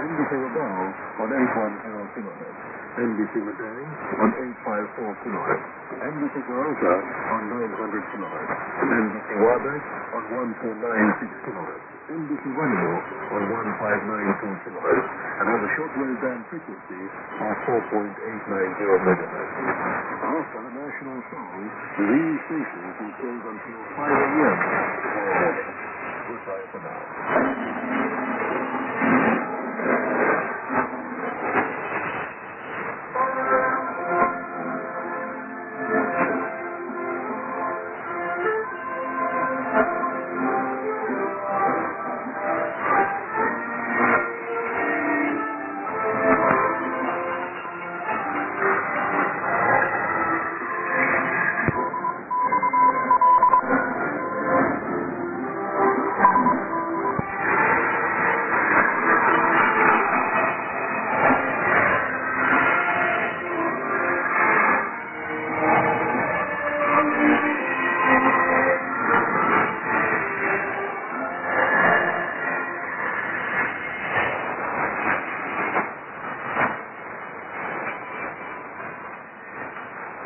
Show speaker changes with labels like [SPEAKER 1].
[SPEAKER 1] NBC Rabaul on 810 kilohertz. NBC Madang on 854 kilohertz. NBC Toronto on 900 kilohertz. NBC Warbeck on 1296 kilohertz. NBC Wannimo on 1592 kilohertz. And on the shortwave band frequency of 4.890 megahertz. After the national song, these stations will close until 5 a.m. tomorrow morning. Goodbye for now.